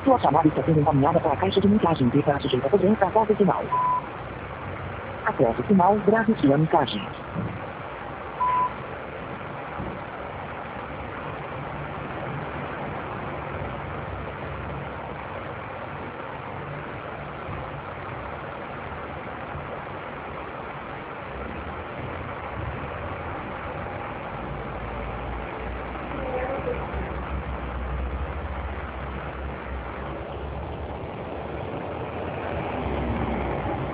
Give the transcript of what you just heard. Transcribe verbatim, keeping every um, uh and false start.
Sua chamada está sendo encaminhada para a caixa de mensagem para sujeita a cobrança após o sinal. Após o sinal, grave sua mensagem.